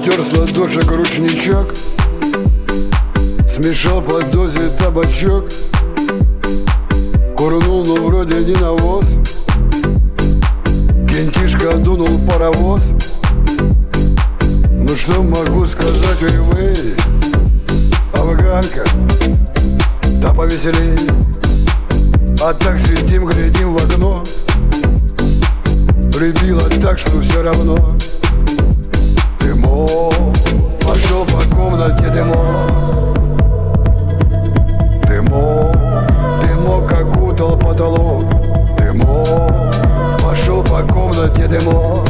Протер с ладошек ручничок, смешал под дозе табачок, курнул, но вроде не навоз. Кентишка дунул паровоз. Ну что могу сказать, ой-вей, афганка, да повеселей. А так сидим, глядим в окно, прибило так, что все равно. Дымок пошел по комнате, дымок. Дымок, дымок окутал потолок. Дымок пошел по комнате, дымок.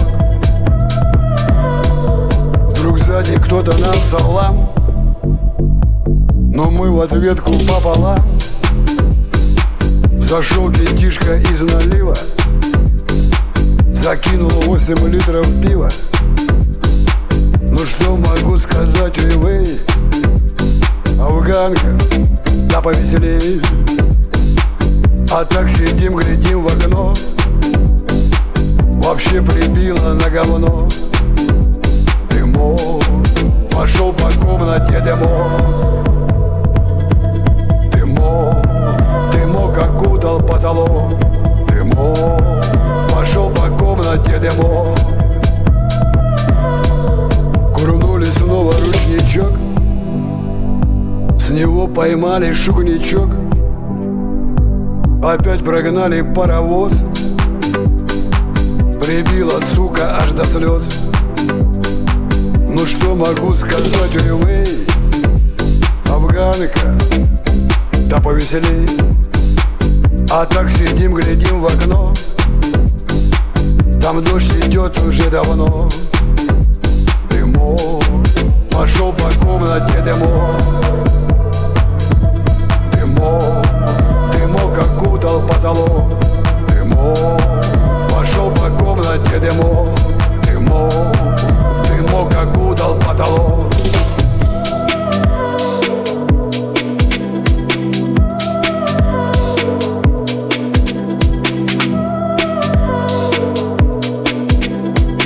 Вдруг сзади кто-то нам салам, но мы в ответку пополам. Зашел кентишка из налива, закинул 8 литров пива. Ну что могу сказать, ой-вей, афганка, да повеселей. А так сидим, глядим в окно, вообще прибило на говно. Дымок пошел по комнате, дымок. Дымок, дымок окутал потолок. Дымок пошел по комнате, дымок. Курнули снова ручничок, с него поймали шугничок. Опять прогнали паровоз, прибила, сука, аж до слез. Ну что могу сказать, ой-вей, афганка, да повеселей. А так сидим, глядим в окно, там дождь идет уже давно. Дымок пошел по комнате, дымок.